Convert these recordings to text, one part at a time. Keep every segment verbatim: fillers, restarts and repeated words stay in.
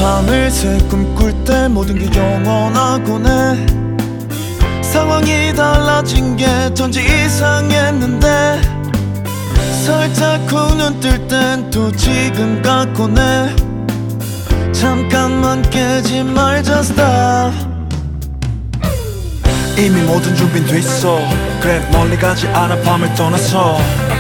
밤을새 꿈꿀 때 모든 게 영원하곤 해. 상황이 달라진 게 전지 이상했는데 살짝 후 눈 뜰 땐 또 지금 같곤 해. 잠깐만 깨지 말자 stop. 이미 모든 준비는 됐어. 그래 멀리 가지 않아 밤을 떠나서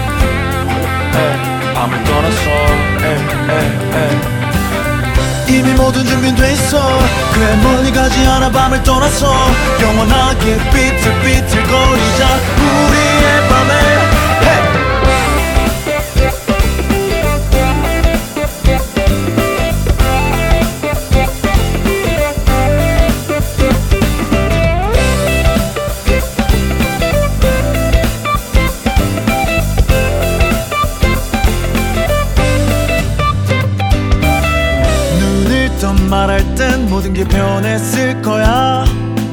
에이, 밤을 떠나서 에이, 에이, 에이. 이미 모든 준비는 됐어. 그래 멀리 가지 않아 밤을 떠나서 영원하게 비틀비틀거리자 우리의 밤에 hey! 말할 땐 모든 게 변했을 거야.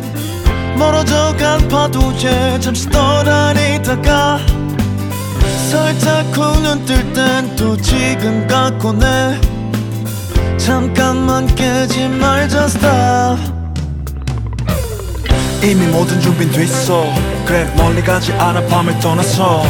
멀어져간 파도에 잠시 떠다니다가 살짝 후 눈 뜰 땐 또 지금 같곤 해. 잠깐만 깨지 말자 stop. 이미 모든 준비는 됐어. 그래 멀리 가지 않아 밤을 떠나서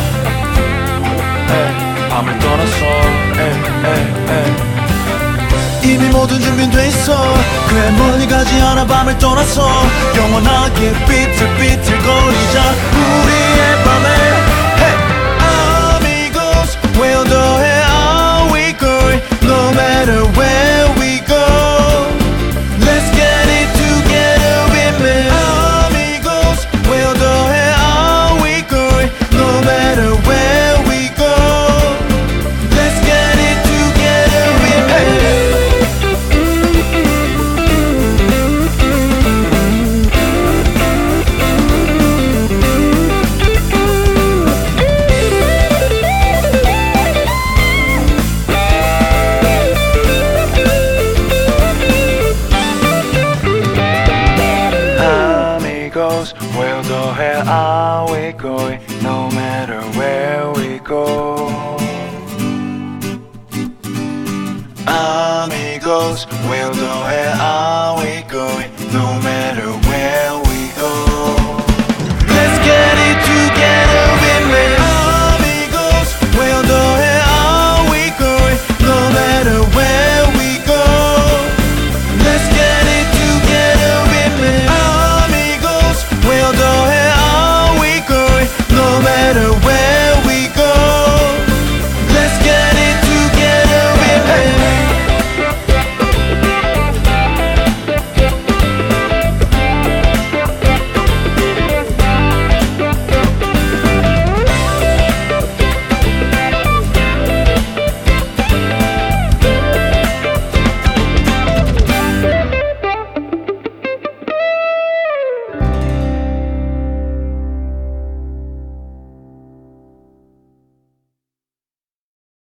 에이, 밤을 떠나서 에이, 에이, 에이. 이미 모든 준비는 됐어. 그래 멀리 가지 않아 밤을 떠나서 영원하게 비틀비틀거리자 우리의 밤에 hey! Amigos, where the hell are we going? No matter where we go, let's get it together with me. Amigos, where the hell are we going? No matter where we go, let's get it together with me. Hey! Where the hell are we going? No matter where we go. Amigos, where the hell are we going? No matter